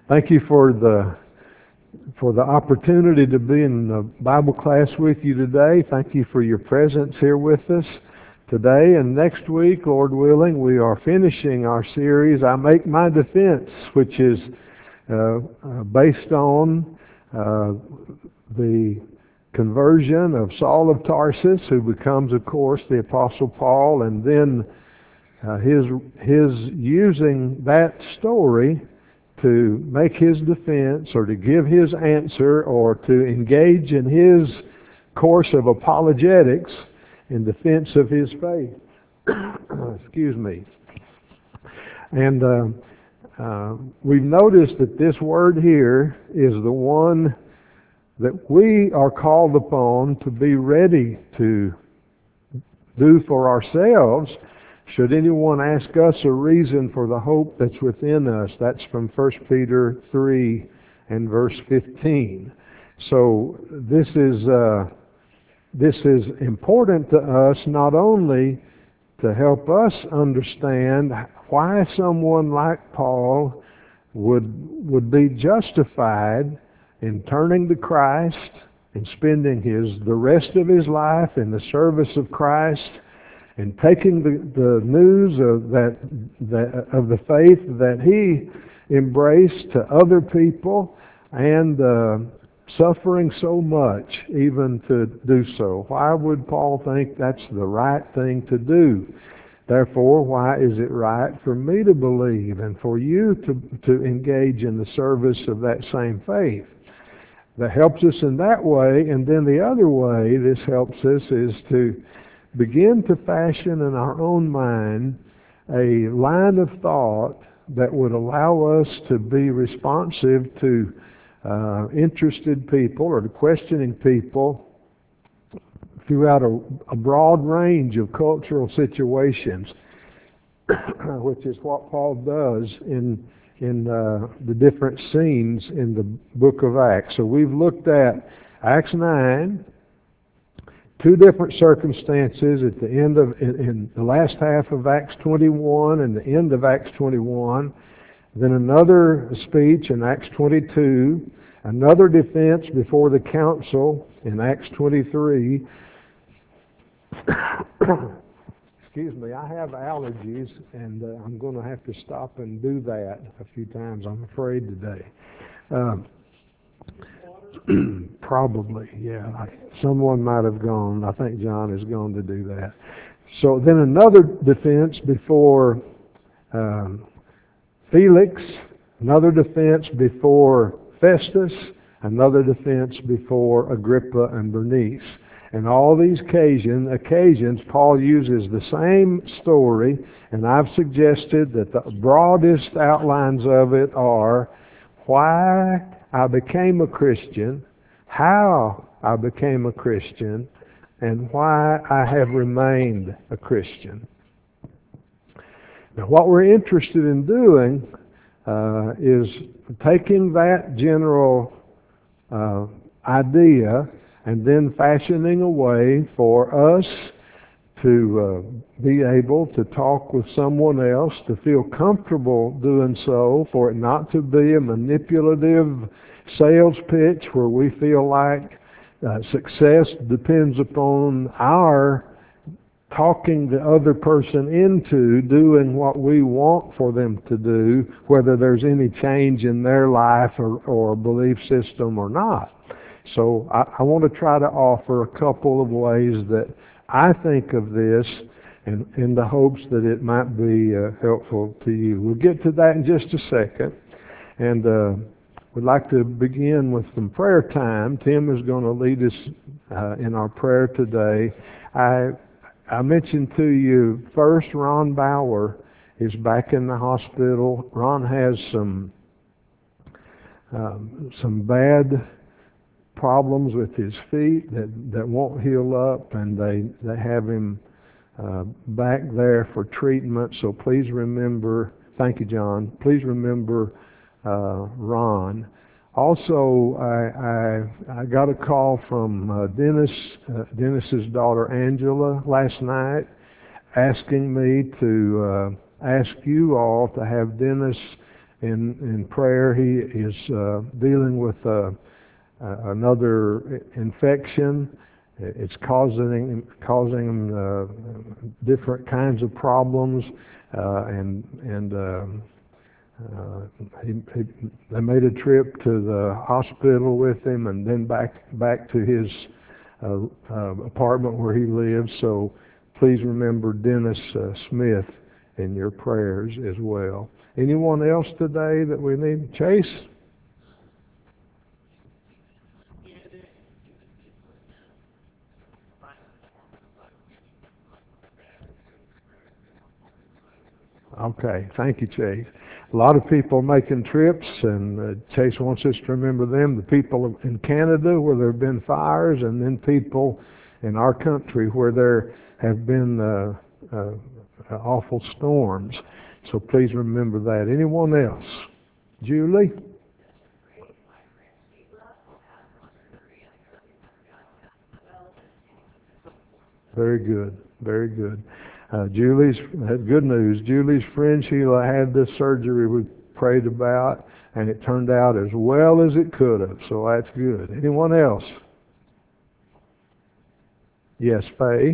Thank you for the opportunity to be in the Bible class with you today. Thank you for your presence here with us today. And next week, Lord willing, we are finishing our series, I Make My Defense, which is based on the conversion of Saul of Tarsus, who becomes, of course, the Apostle Paul, and then his using that story to make his defense or to give his answer or to engage in his course of apologetics in defense of his faith. Excuse me. And we've noticed that this word here is the one that we are called upon to be ready to do for ourselves should anyone ask us a reason for the hope that's within us. That's from 1 Peter 3 and verse 15. So this is important to us not only to help us understand why someone like Paul would be justified in turning to Christ and spending the rest of his life in the service of Christ, and taking the news of the faith that he embraced to other people, and suffering so much even to do so. Why would Paul think that's the right thing to do? Therefore, why is it right for me to believe and for you to engage in the service of that same faith? That helps us in that way. And then the other way this helps us is to begin to fashion in our own mind a line of thought that would allow us to be responsive to interested people or to questioning people throughout a broad range of cultural situations, which is what Paul does in the different scenes in the book of Acts. So we've looked at Acts 9, two different circumstances at the end in the last half of Acts 21 and the end of Acts 21, then another speech in Acts 22, another defense before the council in Acts 23. Excuse me, I have allergies, and I'm going to have to stop and do that a few times, I'm afraid, today. Probably, yeah. Someone might have gone. I think John is going to do that. So then another defense before Felix, another defense before Festus, another defense before Agrippa and Bernice. And all these occasions, Paul uses the same story, and I've suggested that the broadest outlines of it are why I became a Christian, how I became a Christian, and why I have remained a Christian. Now, what we're interested in doing is taking that general idea and then fashioning a way for us to be able to talk with someone else, to feel comfortable doing so, for it not to be a manipulative sales pitch where we feel like success depends upon our talking the other person into doing what we want for them to do, whether there's any change in their life or belief system or not. So I want to try to offer a couple of ways that I think of this in the hopes that it might be helpful to you. We'll get to that in just a second. And we'd like to begin with some prayer time. Tim is going to lead us in our prayer today. I mentioned to you first, Ron Bauer is back in the hospital. Ron has some bad problems with his feet that won't heal up, and they have him back there for treatment. So please remember, thank you, John, please remember Ron. Also, I got a call from Dennis's daughter Angela last night, asking me to ask you all to have Dennis in prayer. He is dealing with another infection. It's causing different kinds of problems, they made a trip to the hospital with him, and then back to his apartment where he lives. So please remember Dennis Smith in your prayers as well. Anyone else today that we need? Chase? Okay, thank you, Chase. A lot of people making trips, and Chase wants us to remember them. The people in Canada where there have been fires, and then people in our country where there have been awful storms. So please remember that. Anyone else? Julie? Very good, very good. Julie's had good news. Julie's friend Sheila had this surgery we prayed about, and it turned out as well as it could have. So that's good. Anyone else? Yes, Faye.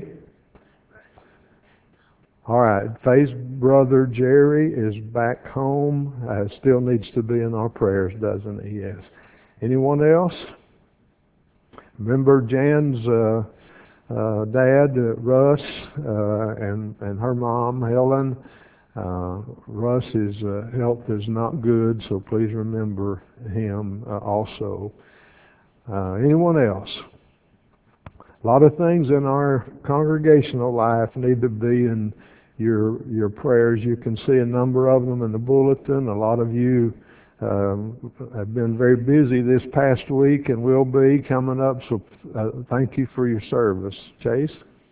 All right, Faye's brother Jerry is back home. Still needs to be in our prayers, doesn't he? Yes. Anyone else? Remember Jan's dad, Russ, and her mom, Helen. Russ's health is not good, so please remember him also. Anyone else? A lot of things in our congregational life need to be in your prayers. You can see a number of them in the bulletin. A lot of you have been very busy this past week and will be coming up, so thank you for your service. Chase?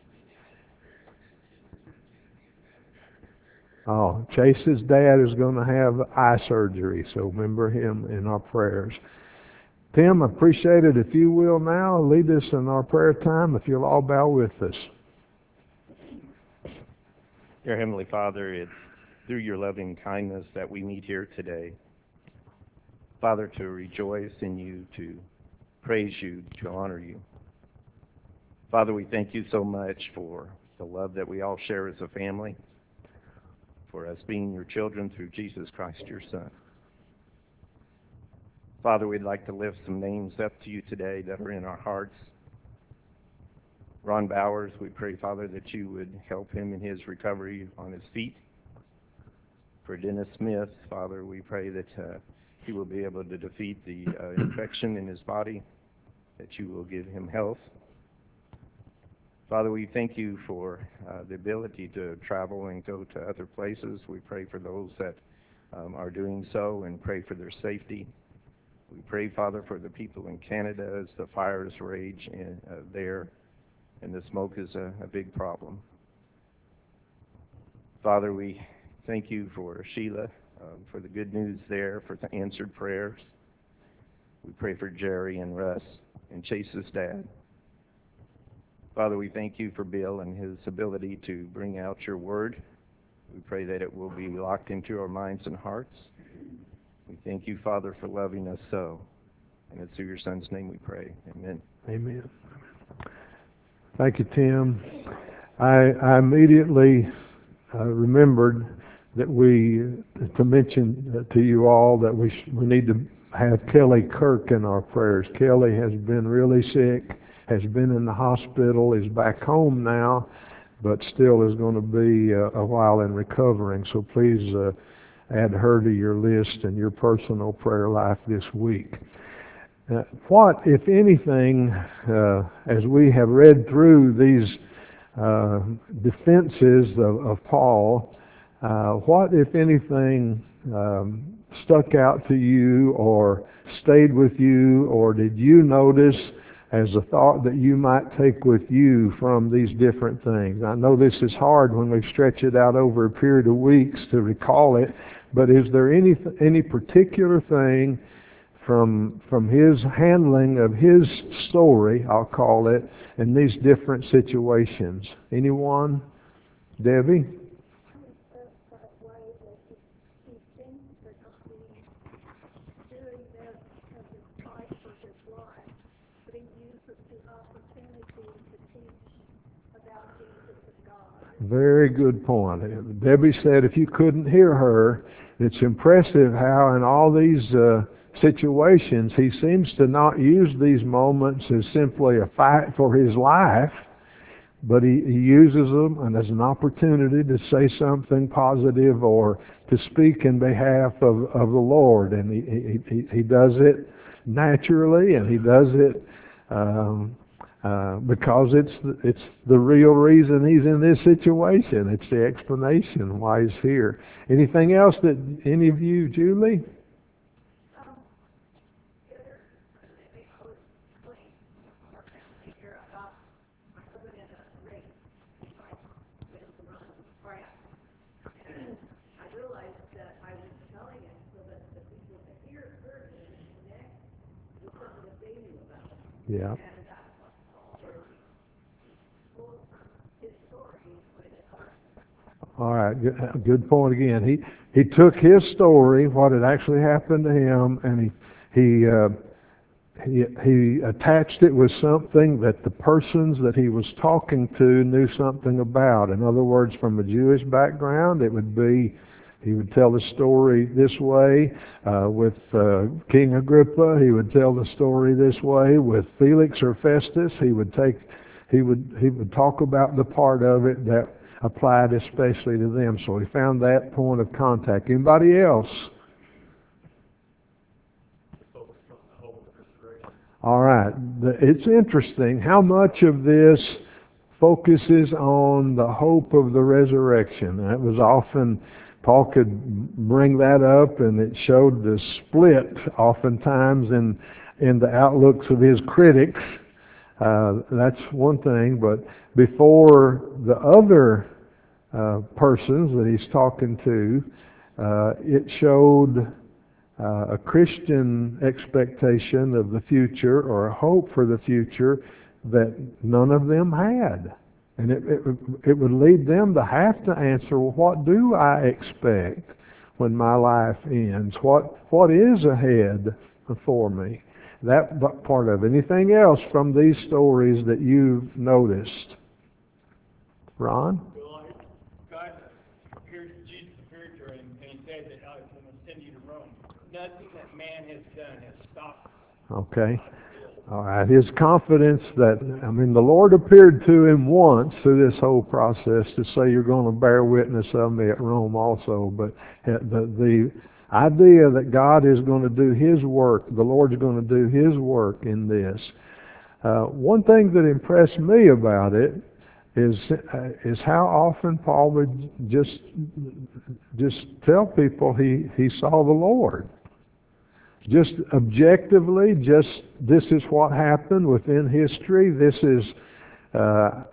Oh, Chase's dad is going to have eye surgery, so remember him in our prayers. Tim, I appreciate it. If you will now, lead us in our prayer time, if you'll all bow with us. Dear Heavenly Father, it's through your loving kindness that we meet here today. Father, to rejoice in you, to praise you, to honor you. Father, we thank you so much for the love that we all share as a family, for us being your children through Jesus Christ, your Son. Father, we'd like to lift some names up to you today that are in our hearts. Ron Bowers, we pray, Father, that you would help him in his recovery on his feet. For Dennis Smith, Father, we pray that he will be able to defeat the infection in his body, that you will give him health. Father, we thank you for the ability to travel and go to other places. We pray for those that are doing so and pray for their safety. We pray, Father, for the people in Canada as the fires rage there, and the smoke is a big problem. Father, we thank you for Sheila, for the good news there, for the answered prayers. We pray for Jerry and Russ and Chase's dad. Father, we thank you for Bill and his ability to bring out your word. We pray that it will be locked into our minds and hearts. We thank you, Father, for loving us so. And it's through your Son's name we pray. Amen. Amen. Thank you, Tim. I immediately remembered that to mention to you all that we need to have Kelly Kirk in our prayers. Kelly has been really sick, has been in the hospital, is back home now, but still is going to be a while in recovering. So please add her to your list and your personal prayer life this week. What, if anything, as we have read through these defenses of Paul, what, if anything, stuck out to you or stayed with you, or did you notice as a thought that you might take with you from these different things? I know this is hard when we stretch it out over a period of weeks to recall it, but is there any particular thing from his handling of his story, I'll call it, in these different situations? Anyone? Debbie? event as his fight for his life, but he uses the opportunity to teach about Jesus and God. Very good point. Debbie said if you couldn't hear her, it's impressive how in all these situations he seems to not use these moments as simply a fight for his life, but he uses them and as an opportunity to say something positive or to speak in behalf of the Lord. And he does it naturally, and he does it because it's the real reason he's in this situation. It's the explanation why he's here. Anything else that any of you, Julie? Yeah. All right, good point again. He took his story, what had actually happened to him, and he attached it with something that the persons that he was talking to knew something about. In other words, from a Jewish background, it would be he would tell the story this way with King Agrippa. He would tell the story this way with Felix or Festus. He would talk about the part of it that applied especially to them. So he found that point of contact. Anybody else? All right. It's interesting how much of this focuses on the hope of the resurrection. That was often, Paul could bring that up, and it showed the split oftentimes in the outlooks of his critics. That's one thing, but before the other persons that he's talking to, it showed a Christian expectation of the future or a hope for the future that none of them had. And it would lead them to have to answer, well, what do I expect when my life ends? What is ahead for me? That part of it. Anything else from these stories that you've noticed? Ron? Well, God appeared, Jesus appeared to him, and he said that I'm going to send you to Rome. Nothing that man has done has stopped. Okay. All right. His confidence that, the Lord appeared to him once through this whole process to say you're going to bear witness of me at Rome also. But the idea that God is going to do His work, the Lord's going to do His work in this. One thing that impressed me about it is how often Paul would just tell people he saw the Lord. Just objectively, this is what happened within history. This is I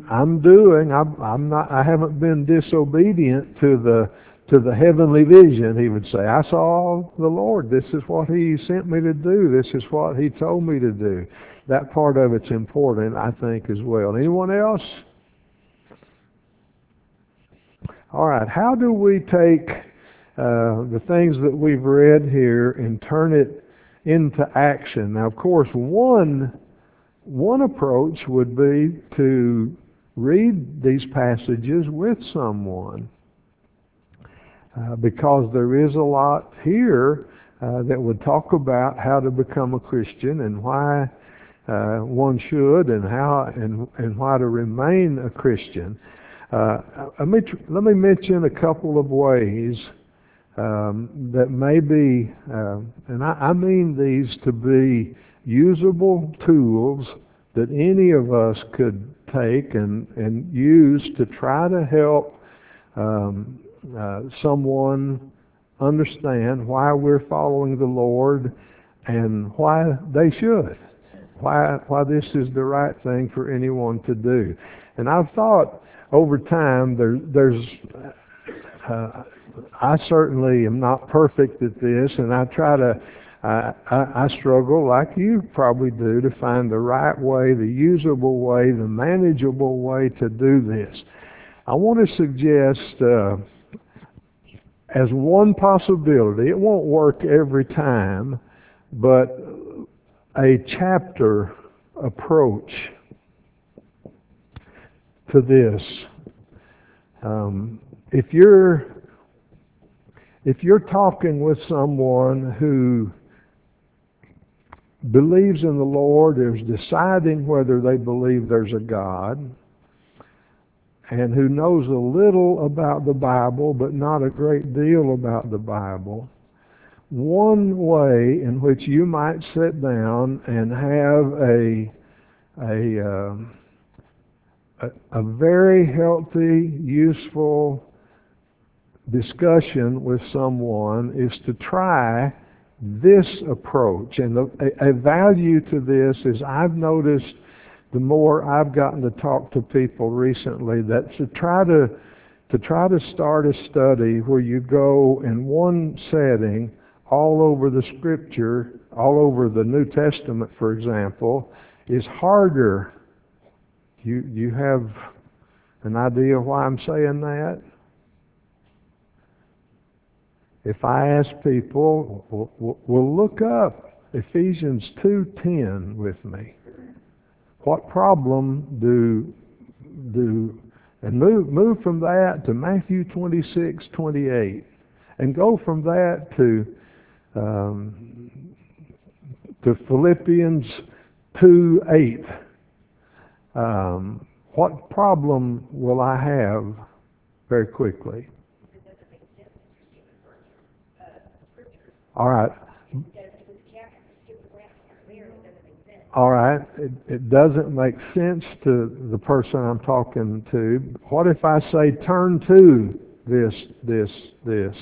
haven't been disobedient to the heavenly vision. He would say, I saw the Lord. This is what He sent me to do. This is what He told me to do. That part of it's important, I think, as well. Anyone else? All right. How do we take the things that we've read here and turn it into action? Now, of course, one approach would be to read these passages with someone, because there is a lot here that would talk about how to become a Christian and why one should, and how and why to remain a Christian. Let me mention a couple of ways that may be, and I mean these to be usable tools that any of us could take and use to try to help someone understand why we're following the Lord and why they should, why this is the right thing for anyone to do. And I've thought over time there's I certainly am not perfect at this, and I struggle like you probably do to find the right way, the usable way, the manageable way to do this. I want to suggest as one possibility, it won't work every time, but a chapter approach to this. If you're talking with someone who believes in the Lord, is deciding whether they believe there's a God, and who knows a little about the Bible but not a great deal about the Bible, one way in which you might sit down and have a very healthy, useful discussion with someone is to try this approach. And a value to this is, I've noticed the more I've gotten to talk to people recently, that to try to start a study where you go in one setting all over the Scripture, all over the New Testament, for example, is harder. You have an idea why I'm saying that? If I ask people, we'll look up Ephesians 2:10 with me. What problem and move from that to Matthew 26:28, and go from that to Philippians 2:8. What problem will I have very quickly? All right. All right. It doesn't make sense to the person I'm talking to. What if I say, turn to this?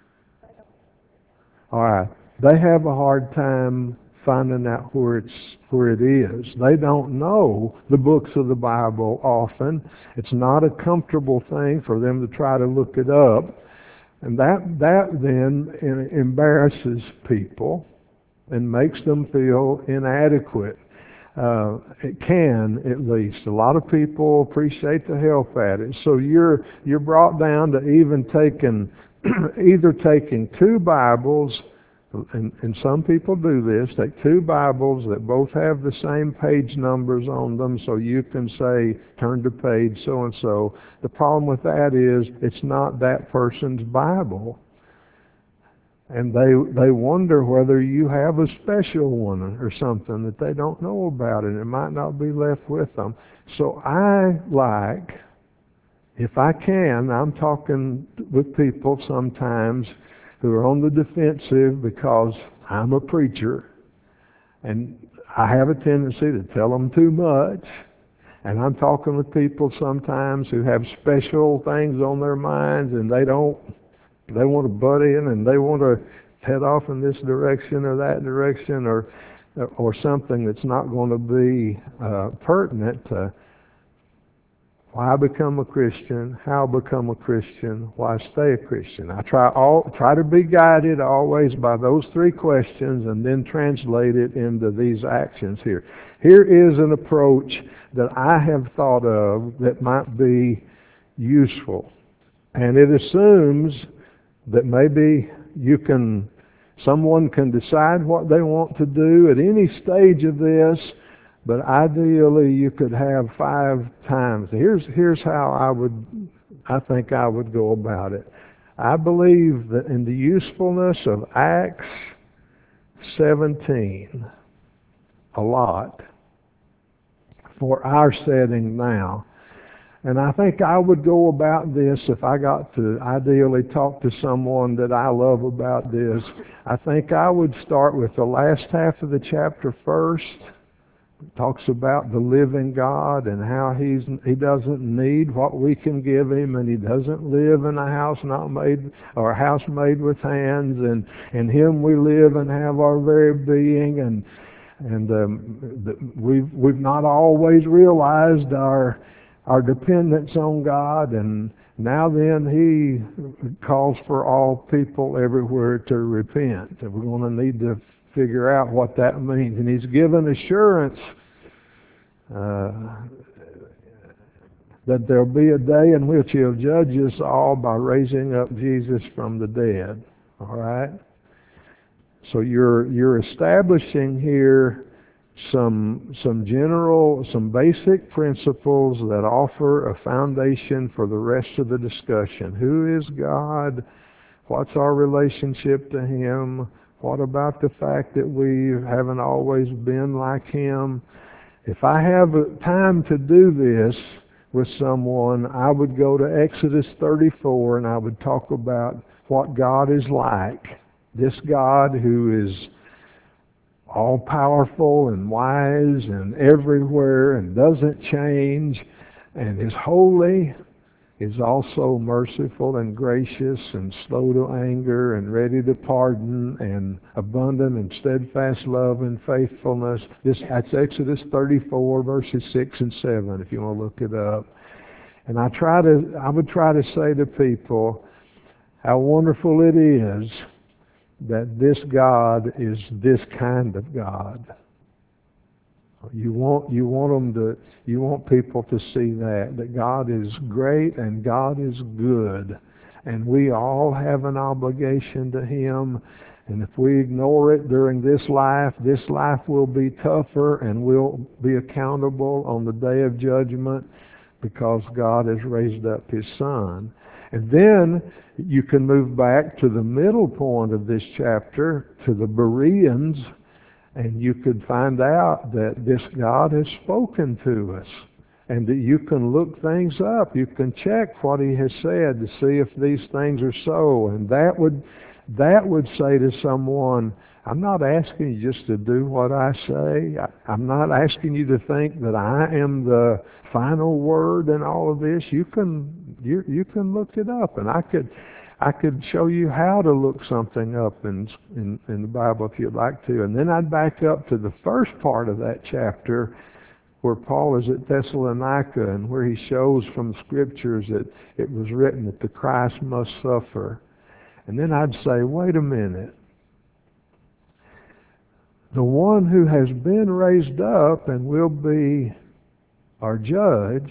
All right. They have a hard time finding out where it is. They don't know the books of the Bible often. It's not a comfortable thing for them to try to look it up. And that then embarrasses people and makes them feel inadequate. It can, at least. A lot of people appreciate the help at it. So you're brought down to even taking either taking two Bibles, and some people do this, take two Bibles that both have the same page numbers on them, so you can say, turn to page so-and-so. The problem with that is, it's not that person's Bible. And they wonder whether you have a special one or something that they don't know about, and it might not be left with them. So I like, if I can, I'm talking with people sometimes who are on the defensive because I'm a preacher, and I have a tendency to tell them too much. And I'm talking with people sometimes who have special things on their minds, and they want to butt in, and they want to head off in this direction or that direction, or something that's not going to be pertinent to why become a Christian, how become a Christian, why stay a Christian. I try to be guided always by those three questions, and then translate it into these actions here. Here is an approach that I have thought of that might be useful. And it assumes that maybe someone can decide what they want to do at any stage of this, but ideally you could have 5 times. Here's how I think I would go about it. I believe that in the usefulness of Acts 17 a lot for our setting now. And I think I would go about this, if I got to ideally talk to someone that I love about this, I think I would start with the last half of the chapter first. It talks about the living God and how he doesn't need what we can give him, and he doesn't live in a house not made, or a house made with hands, and in him we live and have our very being, and we've not always realized our dependence on God, and now then he calls for all people everywhere to repent. And we're going to need to figure out what that means. And he's given assurance that there'll be a day in which he'll judge us all by raising up Jesus from the dead. All right? So you're establishing here some basic principles that offer a foundation for the rest of the discussion. Who is God? What's our relationship to Him? What about the fact that we haven't always been like Him? If I have time to do this with someone, I would go to Exodus 34 and I would talk about what God is like. This God who is all-powerful and wise and everywhere and doesn't change and is holy, is also merciful and gracious and slow to anger and ready to pardon and abundant in steadfast love and faithfulness. That's Exodus 34, verses 6 and 7, if you want to look it up. And I would try to say to people how wonderful it is that this God is this kind of God. You want people to see that God is great and God is good, and we all have an obligation to Him. And if we ignore it during this life will be tougher, and we'll be accountable on the day of judgment because God has raised up His Son. And then you can move back to the middle point of this chapter, to the Bereans, and you could find out that this God has spoken to us, and that you can look things up. You can check what He has said to see if these things are so. And that would say to someone, I'm not asking you just to do what I say. I'm not asking you to think that I am the final word in all of this. You can look it up, and I could show you how to look something up in the Bible if you'd like to. And then I'd back up to the first part of that chapter where Paul is at Thessalonica and where he shows from the Scriptures that it was written that the Christ must suffer. And then I'd say, wait a minute. The one who has been raised up and will be our judge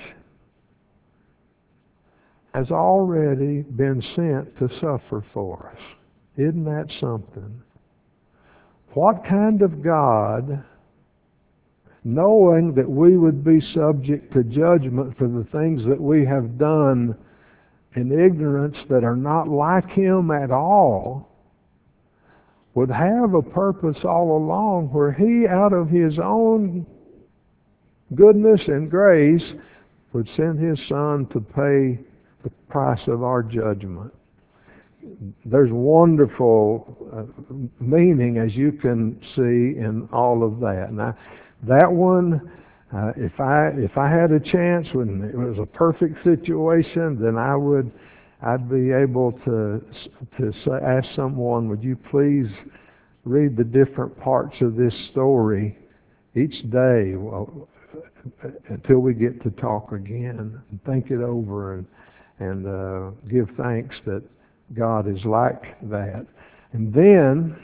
has already been sent to suffer for us. Isn't that something? What kind of God, knowing that we would be subject to judgment for the things that we have done in ignorance that are not like Him at all, would have a purpose all along where He, out of His own goodness and grace, would send His Son to pay the price of our judgment. There's wonderful meaning, as you can see, in all of that. Now, that one, if I had a chance when it was a perfect situation, then I'd be able to ask someone, would you please read the different parts of this story each day until we get to talk again, and think it over and give thanks that God is like that. And then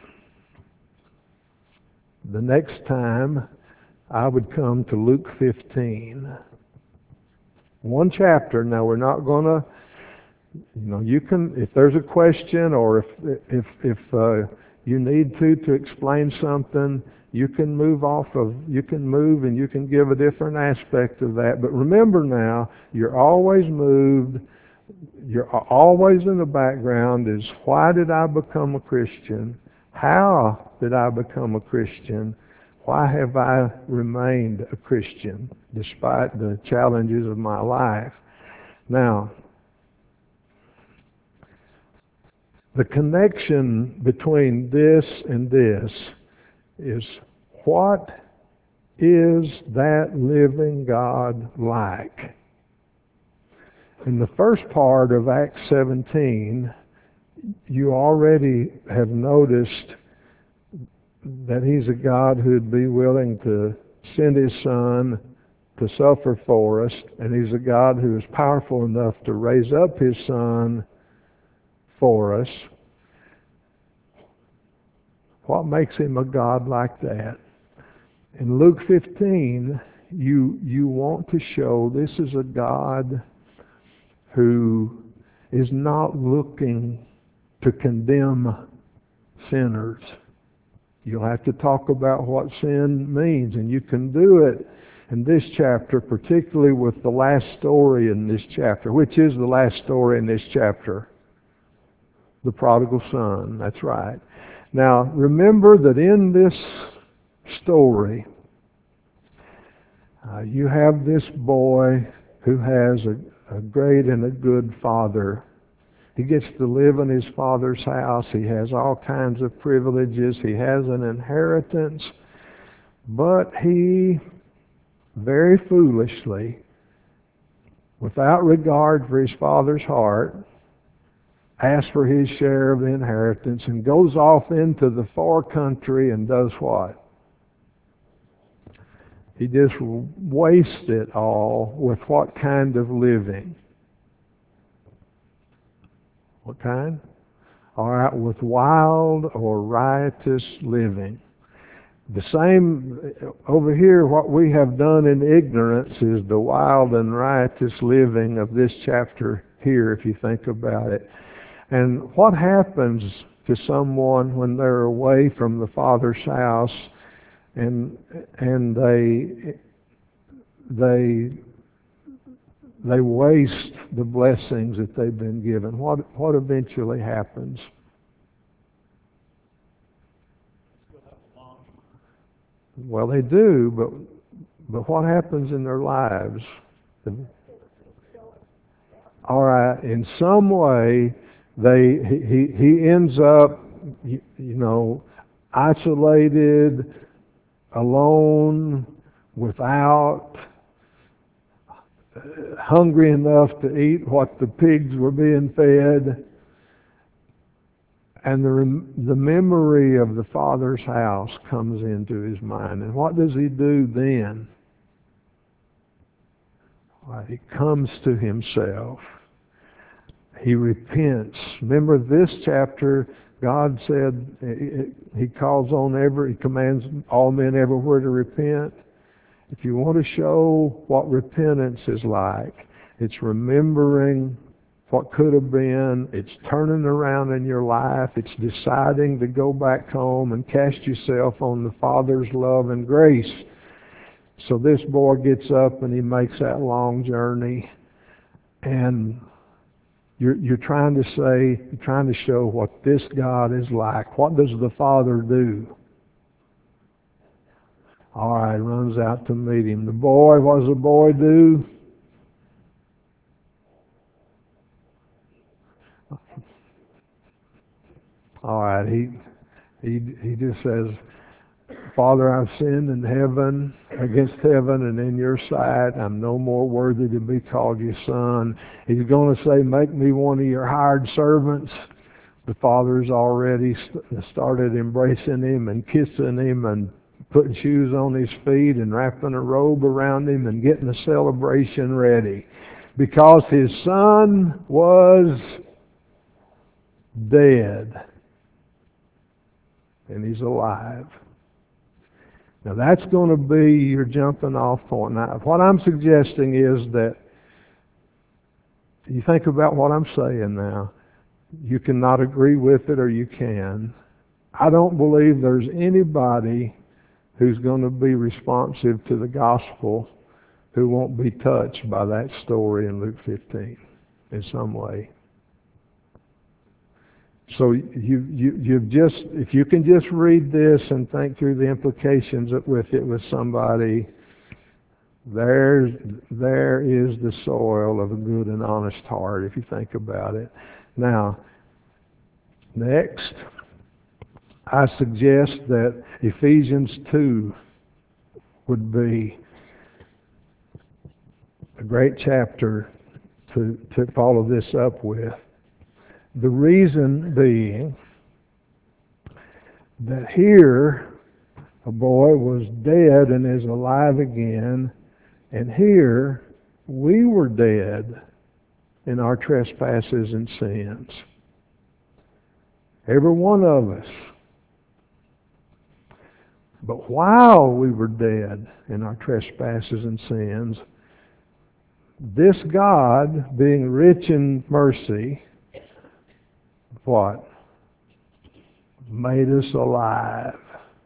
the next time I would come to Luke 15. One chapter. Now we're not going to, you can, if there's a question or if you need to explain something, you can move and you can give a different aspect of that. But remember now, you're always moved. You're always in the background is, why did I become a Christian? How did I become a Christian? Why have I remained a Christian despite the challenges of my life? Now, the connection between this and this is, what is that living God like? In the first part of Acts 17, you already have noticed that He's a God who'd be willing to send His Son to suffer for us, and He's a God who is powerful enough to raise up His Son for us. What makes Him a God like that? In Luke 15, you want to show this is a God who is not looking to condemn sinners. You'll have to talk about what sin means, and you can do it in this chapter, particularly with the last story in this chapter. Which is the last story in this chapter? The prodigal son. That's right. Now, remember that in this story, you have this boy who has a great and a good father. He gets to live in his father's house. He has all kinds of privileges. He has an inheritance. But he, very foolishly, without regard for his father's heart, asks for his share of the inheritance and goes off into the far country and does what? He just wastes it all with what kind of living? What kind? All right, with wild or riotous living. The same over here, what we have done in ignorance is the wild and riotous living of this chapter here, if you think about it. And what happens to someone when they're away from the Father's house and they waste the blessings that they've been given? What eventually happens? Well, they do, but what happens in their lives? All right, in some way, he ends up, isolated, alone, without, hungry enough to eat what the pigs were being fed. And the memory of the Father's house comes into his mind. And what does he do then? Well, he comes to himself. He repents. Remember this chapter, God said he he commands all men everywhere to repent. If you want to show what repentance is like, it's remembering what could have been. It's turning around in your life. It's deciding to go back home and cast yourself on the Father's love and grace. So this boy gets up and he makes that long journey. And you're trying to show what this God is like. What does the Father do? All right, runs out to meet him. The boy, what does the boy do? All right, he just says, Father, I've sinned in heaven, against heaven and in your sight. I'm no more worthy to be called your son. He's going to say, make me one of your hired servants. The Father's already started embracing him and kissing him and putting shoes on his feet and wrapping a robe around him and getting the celebration ready. Because his son was dead. And he's alive. Now that's going to be your jumping off point. Now what I'm suggesting is that you think about what I'm saying now. You cannot agree with it or you can. I don't believe there's anybody who's going to be responsive to the gospel who won't be touched by that story in Luke 15 in some way. So you've just, if you can just read this and think through the implications with somebody, there is the soil of a good and honest heart, if you think about it. Now, next, I suggest that Ephesians 2 would be a great chapter to follow this up with. The reason being that here a boy was dead and is alive again, and here we were dead in our trespasses and sins. Every one of us. But while we were dead in our trespasses and sins, this God, being rich in mercy, what? Made us alive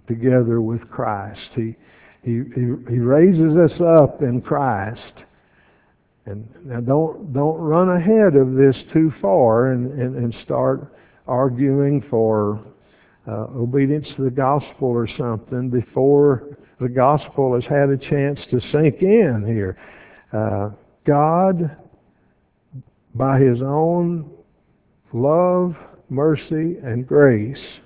together with Christ. He raises us up in Christ. And now don't run ahead of this too far and start arguing for obedience to the gospel or something before the gospel has had a chance to sink in here. God, by His own love, mercy, and grace,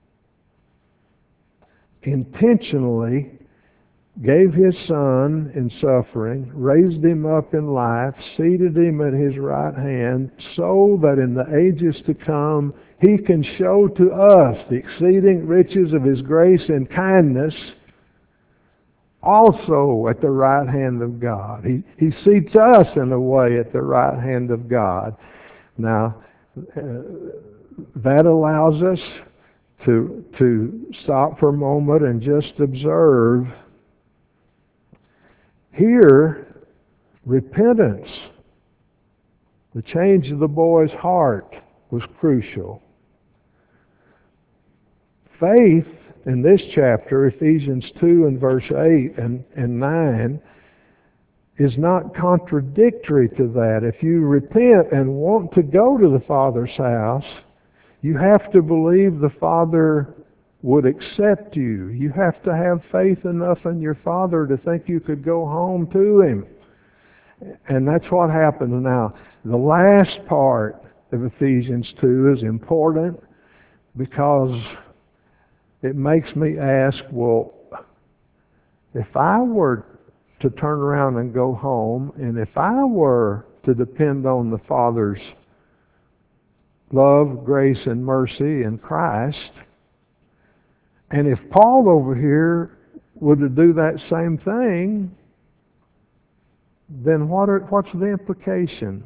intentionally gave His Son in suffering, raised Him up in life, seated Him at His right hand, so that in the ages to come He can show to us the exceeding riches of His grace and kindness also at the right hand of God. He seats us in a way at the right hand of God. Now, that allows us to stop for a moment and just observe. Here, repentance, the change of the boy's heart, was crucial. Faith in this chapter, Ephesians 2 and verse 8 and 9, is not contradictory to that. If you repent and want to go to the Father's house, you have to believe the Father would accept you. You have to have faith enough in your Father to think you could go home to Him. And that's what happened. Now, the last part of Ephesians 2 is important because it makes me ask, well, if I were to turn around and go home, and if I were to depend on the Father's love, grace, and mercy in Christ, and if Paul over here were to do that same thing, then what's the implication?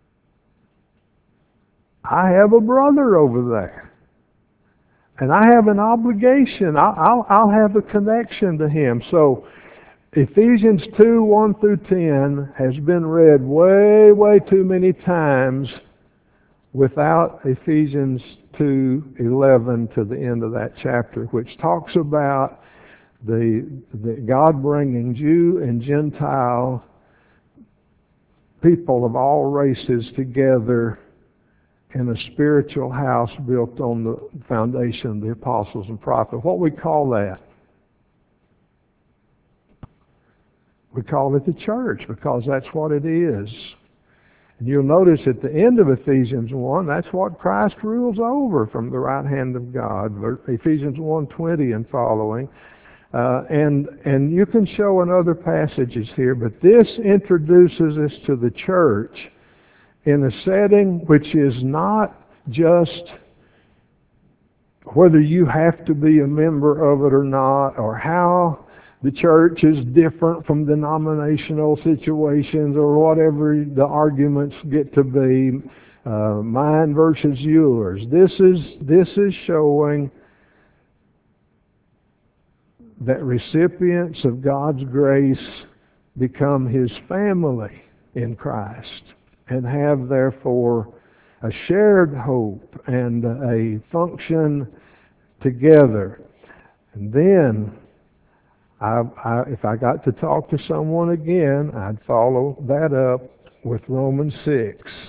I have a brother over there. And I have an obligation. I'll have a connection to him. So Ephesians 2, 1 through 10 has been read way, way too many times without Ephesians 2, 11 to the end of that chapter, which talks about the God bringing Jew and Gentile people of all races together in a spiritual house built on the foundation of the apostles and prophets. What we call that? We call it the church because that's what it is. And you'll notice at the end of Ephesians 1, that's what Christ rules over from the right hand of God. Ephesians 1:20 and following. And you can show in other passages here, but this introduces us to the church in a setting which is not just whether you have to be a member of it or not, or how the church is different from denominational situations, or whatever the arguments get to be, mine versus yours. This is showing that recipients of God's grace become His family in Christ, and have therefore a shared hope and a function together. And then, if I got to talk to someone again, I'd follow that up with Romans 6.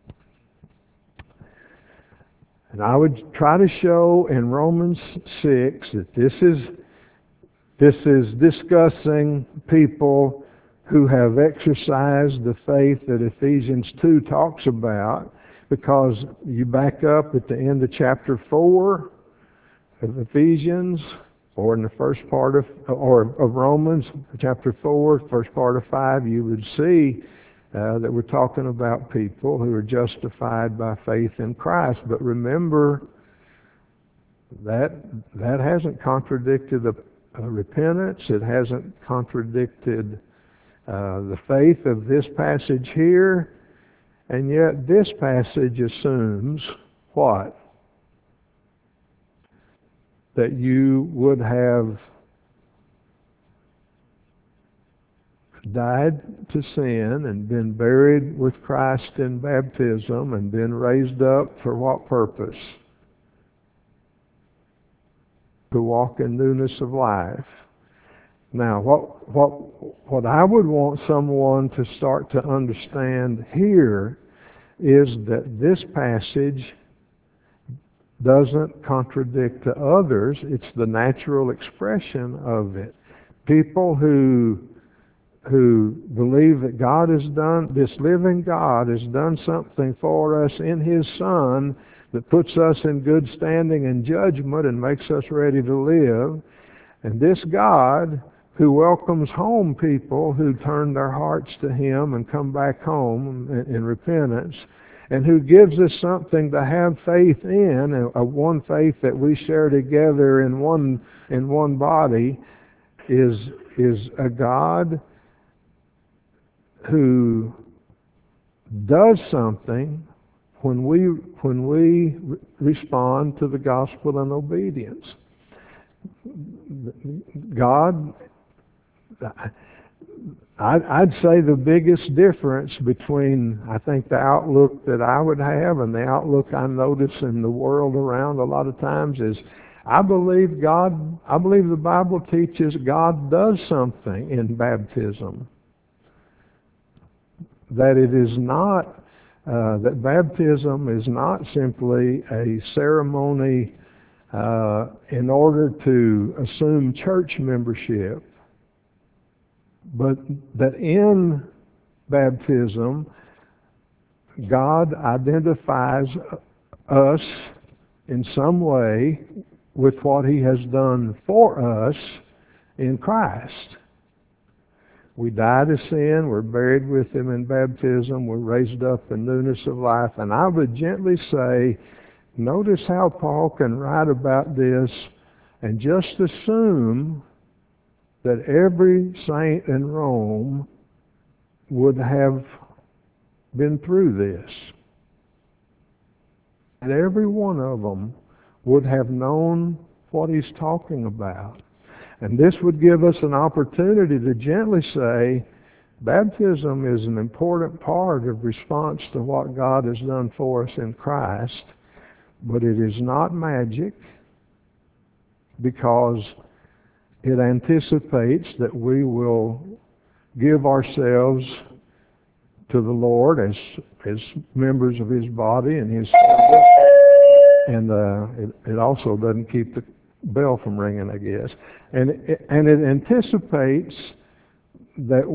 And I would try to show in Romans 6 that this is discussing people who have exercised the faith that Ephesians 2 talks about, because you back up at the end of chapter 4 of Ephesians, or in the first part of Romans, chapter 4, first part of 5, you would see that we're talking about people who are justified by faith in Christ. But remember, that hasn't contradicted the repentance. It hasn't contradicted the faith of this passage here, and yet this passage assumes what? That you would have died to sin and been buried with Christ in baptism and been raised up for what purpose? to walk in newness of life. Now, what I would want someone to start to understand here is that this passage doesn't contradict to others. It's the natural expression of it. People who believe that God has done, this living God has done something for us in His Son that puts us in good standing and judgment and makes us ready to live. And this God who welcomes home people who turn their hearts to Him and come back home in repentance, and who gives us something to have faith in, a one faith that we share together in one body, is a God who does something when we respond to the gospel in obedience. God, I'd say the biggest difference between, I think, the outlook that I would have and the outlook I notice in the world around a lot of times is, I believe the Bible teaches God does something in baptism. That it is not, that baptism is not simply a ceremony in order to assume church membership, but that in baptism, God identifies us in some way with what He has done for us in Christ. We die to sin, we're buried with Him in baptism, we're raised up in newness of life. And I would gently say, notice how Paul can write about this and just assume that every saint in Rome would have been through this. And every one of them would have known what he's talking about. And this would give us an opportunity to gently say, baptism is an important part of response to what God has done for us in Christ, but it is not magic, because it anticipates that we will give ourselves to the Lord as members of His body and His service. And it also doesn't keep the bell from ringing, I guess. And it anticipates that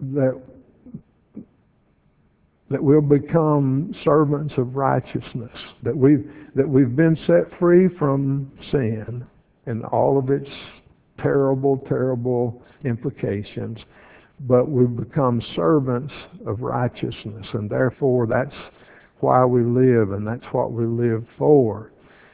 we'll become servants of righteousness, that we've been set free from sin and all of its terrible, terrible implications, but we've become servants of righteousness, and therefore that's why we live, and that's what we live for.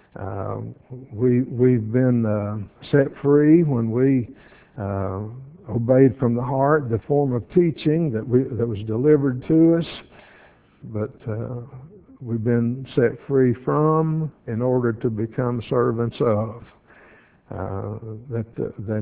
We've been set free when we obeyed from the heart the form of teaching that was delivered to us, but we've been set free from in order to become servants of. That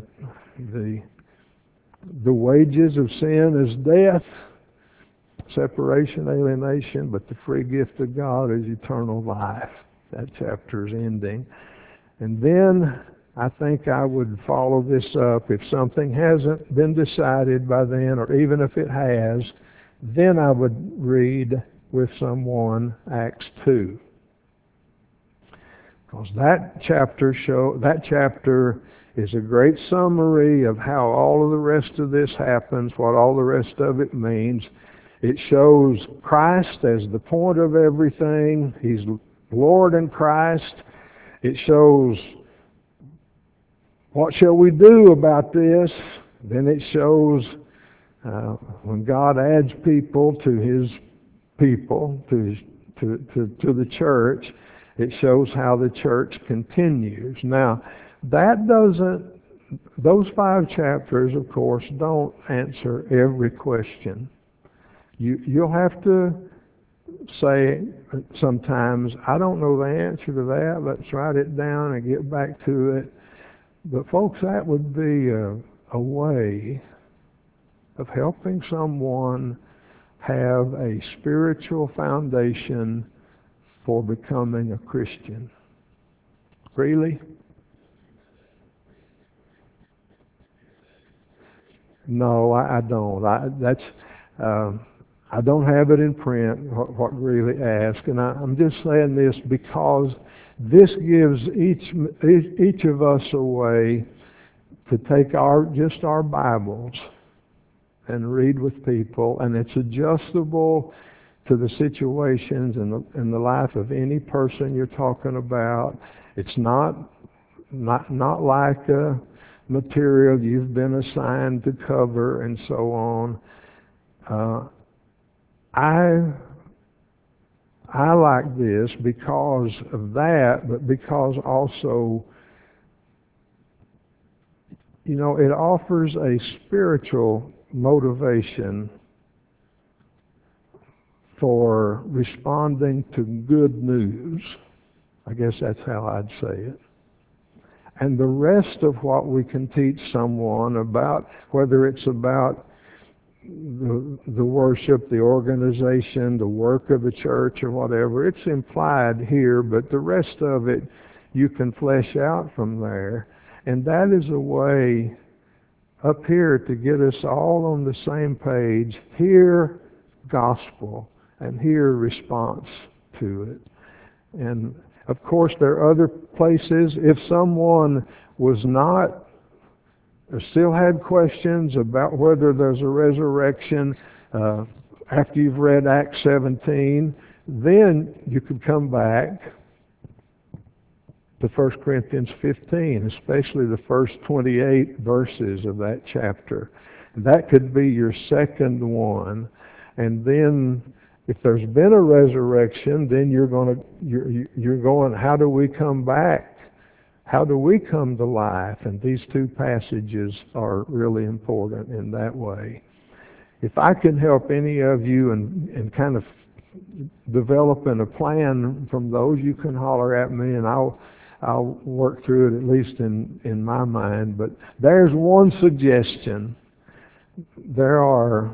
the wages of sin is death, separation, alienation, but the free gift of God is eternal life. That chapter is ending. And then I think I would follow this up. If something hasn't been decided by then, or even if it has, then I would read with someone Acts 2. Because that chapter is a great summary of how all of the rest of this happens, what all the rest of it means. It shows Christ as the point of everything. He's Lord in Christ. It shows what shall we do about this. Then it shows when God adds people to His people, to the church, it shows how the church continues. Now, those 5 chapters, of course, don't answer every question. You'll have to say sometimes, I don't know the answer to that, let's write it down and get back to it. But folks, that would be a way of helping someone have a spiritual foundation for becoming a Christian. Really? No, I don't. I don't have it in print, what Greeley asked, and I'm just saying this because this gives each of us a way to take just our Bibles and read with people, and it's adjustable to the situations in the life of any person you're talking about. It's not like a material you've been assigned to cover and so on. I like this because of that, but because also, it offers a spiritual motivation for responding to good news. I guess that's how I'd say it. And the rest of what we can teach someone about, whether it's about the worship, the organization, the work of the church, or whatever, it's implied here, but the rest of it you can flesh out from there. And that is a way up here to get us all on the same page. Hear gospel and hear response to it. And of course there are other places. If someone was not still had questions about whether there's a resurrection after you've read Acts 17, then you could come back to 1 Corinthians 15, especially the first 28 verses of that chapter. That could be your second one. And then if there's been a resurrection, then you're going, how do we come back? How do we come to life? And these two passages are really important in that way. If I can help any of you in kind of developing a plan from those, you can holler at me and I'll work through it, at least in my mind. But there's one suggestion. There are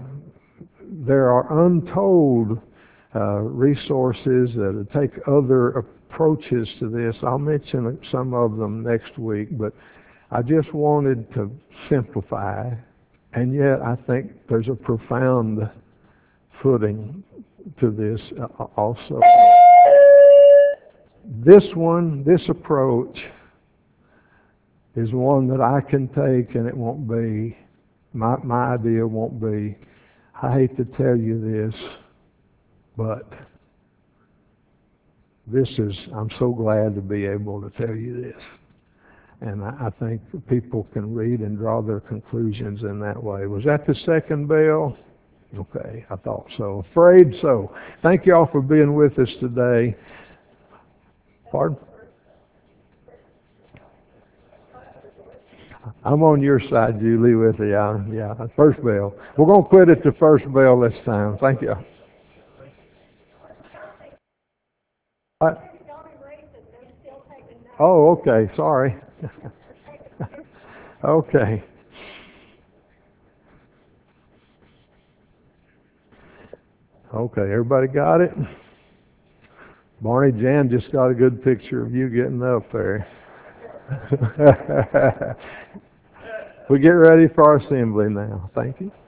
untold resources that take other approaches to this. I'll mention some of them next week, but I just wanted to simplify, and yet I think there's a profound footing to this also. This approach is one that I can take, and it won't be, my idea won't be, I hate to tell you this, but I'm so glad to be able to tell you this. And I think people can read and draw their conclusions in that way. Was that the second bell? Okay, I thought so. Afraid so. Thank you all for being with us today. Pardon? I'm on your side, Julie, with the first bell. We're going to quit at the first bell this time. Thank you. Oh, okay. Sorry. Okay. Okay, everybody got it? Barney Jan just got a good picture of you getting up there. We get ready for our assembly now. Thank you.